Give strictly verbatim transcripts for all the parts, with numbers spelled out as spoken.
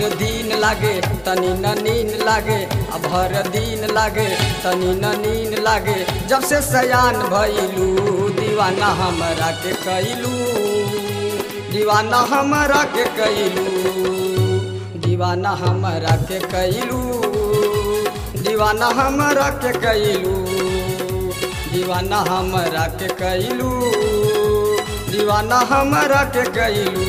दिन लागे तनी न नींद लागे, अब हर दिन लागे तनी न नींद लागे। जब से सयान भइलू दीवाना हमरा के कैलू, दीवाना हमरा के कैलू, दीवाना हमरा के कैलू, दीवाना हमरा के कैलू, दीवाना हमरा के कैलू, दीवाना हमरा के कैलू।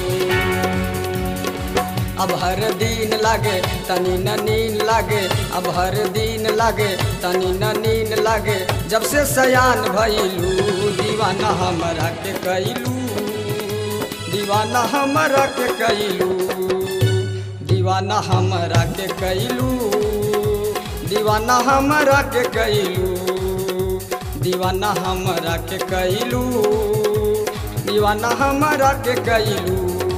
अब हर दिन लागे तनी न नींद लागे, अब हर दिन लागे तनी न नींद लागे। जब से सयान भइलू दीवाना हमरा के कैलू, दीवाना हमरा के कैलू, दीवाना हमरा के कैलू, दीवाना हमरा के कैलू, दीवाना हमरा के कैलू, दीवाना हमरा के कैलू।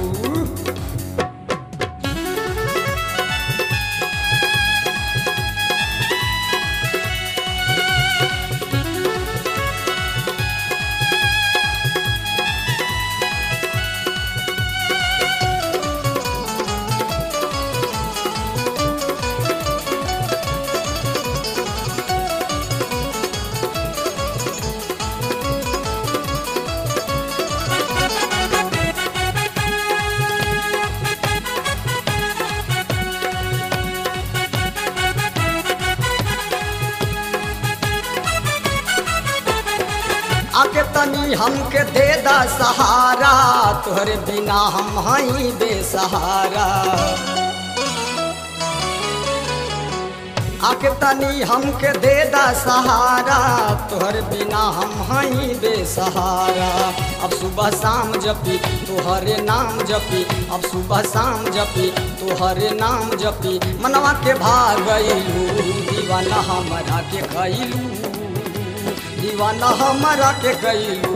आके तनी हमके दे दा सहारा, तोहरे बिना हम हई बेसहारा। आके तनी हमके दे दा सहारा, तोहरे बिना हम हई बेसहारा। अब सुबह शाम जपी तोहरे नाम जपी, अब सुबह शाम जपी तोहरे नाम जपी। मनवा के भाग गइलू दीवाना हमरा के कैलू, दीवाना हमरा के कैलू,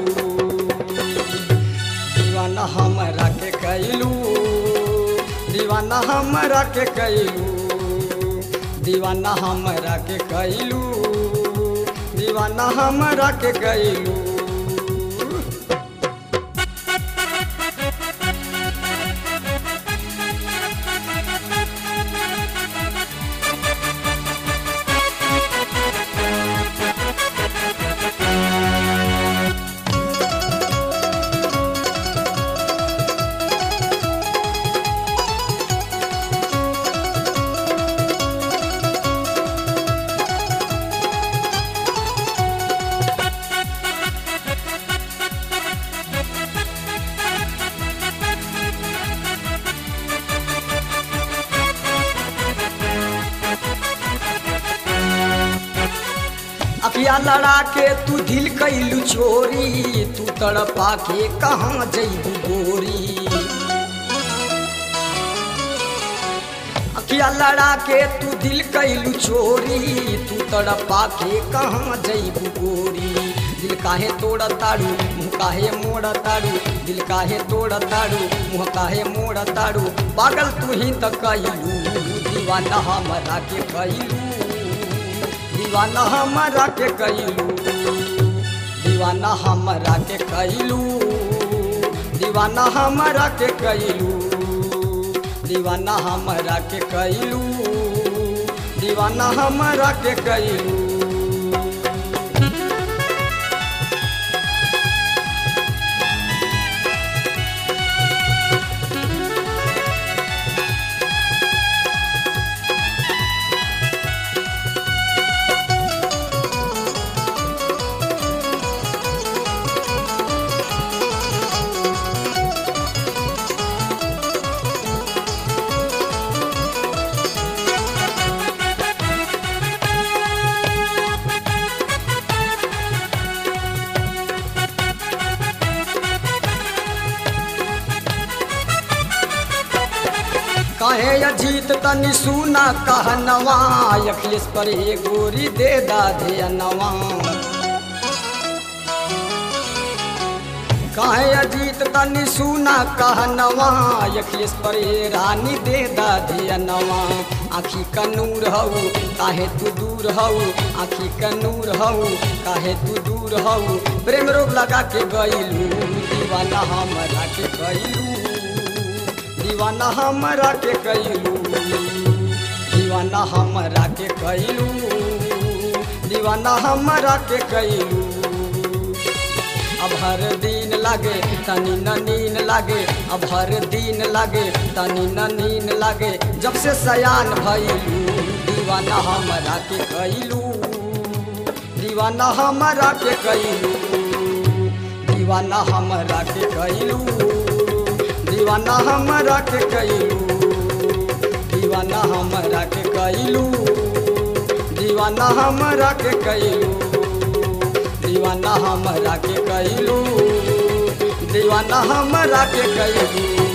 दीवाना हमरा के कैलू, दीवाना हमरा के कैलू, दीवाना हमरा के कैलू, दीवाना हमरा के कैलू। अखिया लड़ा के तू दिल कैलू चोरी, तू तड़पा के कहाँ जइबू गोरी। अखिया लड़ा के तू दिल कैलू चोरी, तू तड़पा के कहाँ जइबू गोरी। दिल काहे तोड़ ताड़ू मुँह काहे मोड़ ताड़ू, दिल काहे तोड़ ताड़ू मुँह काहे मोड़ ताड़ू। पागल तू ही तो कैलू दीवाना हमरा के कैलू, दीवाना हमरा के कैलू, दीवाना हमरा के कैलू, दीवाना हमरा के कैलू, दीवाना हमरा के कैलू, दीवाना हमरा के कैलू। काहे अजीत तनी सुना कहनवा, अखिलेश पर ए गोरी दे दा ध्यानवा। काहे अजीत तनी सुना कहनवा, अखिलेश पर ए रानी दे दा ध्यानवा। आँखी का नूर हऊ काहे तू दूर हऊ, आँखी का नूर हऊ काहे तू दूर हऊ। प्रेम रोग लगा के गइलू दीवाना हमरा के कैलू, दीवाना हमरा के कैलू दीवाना हमरा के कैलू दीवाना हमरा के कैलू अब हर दिन लागे तनी न नीन लागे अब हर दिन लागे तनी न नीन लागे जब से सयान भइलू दीवाना हमरा के कैलू दीवाना हमरा के कैलू दीवाना हमरा के कैलू दीवाना हमरा के कैलू दीवाना हमरा के कैलू दीवाना हमरा के कैलू दीवाना हमरा के कैलू दीवाना हमरा के कैलू।